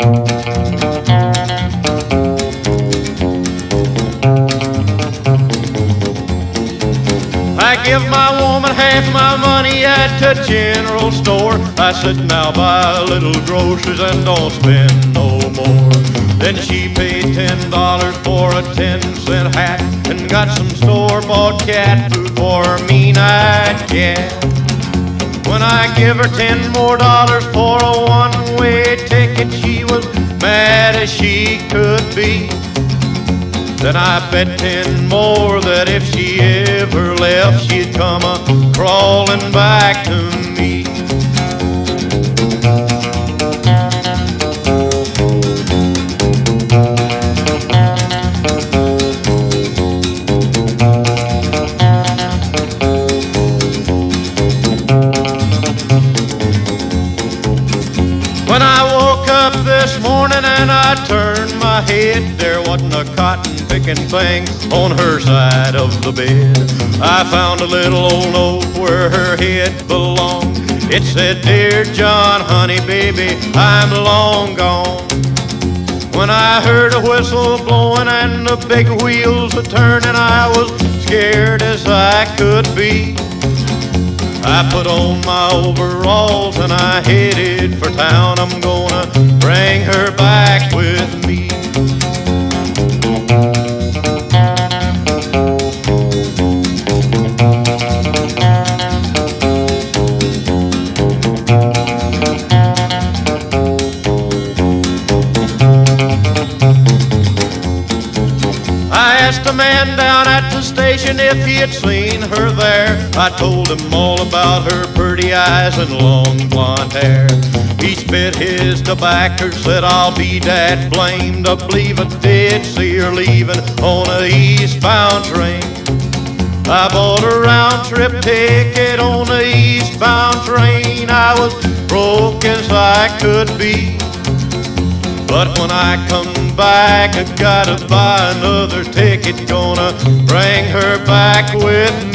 I give my woman half my money at the general store. I said, now buy a little groceries and don't spend no more. Then she paid $10 for a 10-cent hat and got some store-bought cat food for a mean-eyed cat. When I give her $10 more for a one-way ticket, she was mad as she could be. Then I bet 10 more that if she ever left, she'd come crawling back to me. When I woke up this morning and I turned my head, there wasn't a cotton-picking thing on her side of the bed. I found a little old note where her head belonged. It said, "Dear John, honey, baby, I'm long gone." When I heard a whistle blowing and the big wheels a-turning, I was scared as I could be. I put on my overalls and I headed for town. I'm gonna bring her back with me. I asked a man down at the station if he had seen her there. I told him all about her pretty eyes and long blonde hair. He spit his tobacco, said, "I'll be that blamed to believe I did see her leaving on a eastbound train." I bought a round-trip ticket on the eastbound train. I was broke as I could be. But when I come back, I gotta buy another ticket. Gonna bring her back with me.